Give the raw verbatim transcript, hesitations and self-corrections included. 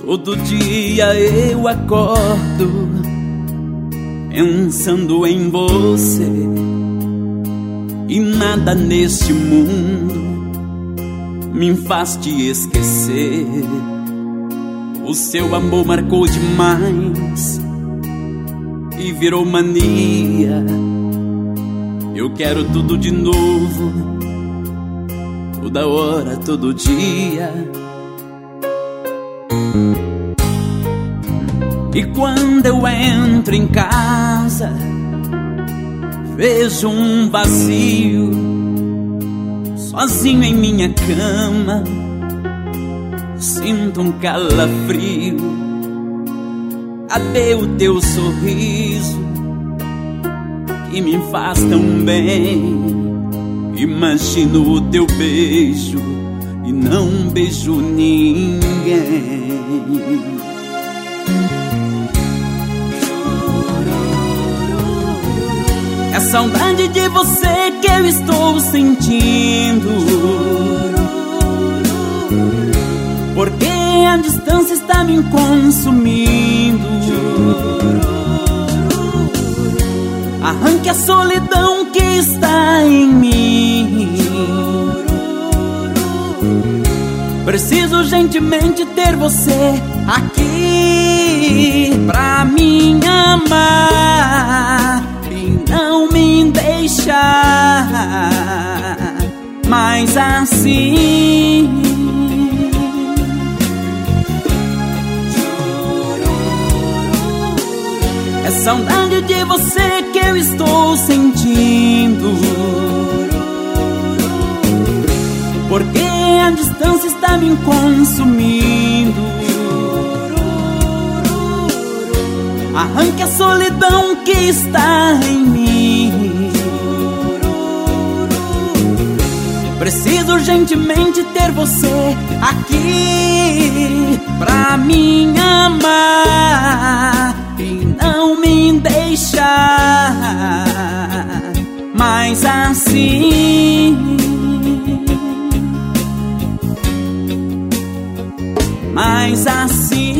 Todo dia eu acordo pensando em você, e nada neste mundo me faz te esquecer. O seu amor marcou demais e virou mania. Eu quero tudo de novo, toda hora, todo dia. E quando eu entro em casa, vejo um vazio, sozinho em minha cama. Sinto um calafrio. Cadê o teu sorriso que me faz tão bem? Imagino o teu beijo e não beijo ninguém. É a saudade de você que eu estou sentindo, porque a distância está me consumindo. Arranque a solidão que está em mim. Preciso urgentemente ter você aqui pra me amar e não me deixar mais assim. É saudade de você que eu estou sentindo, porque a distância está me consumindo. Arranque a solidão que está em mim. Preciso urgentemente ter você aqui pra me amar e não me deixar mais assim. Mais assim.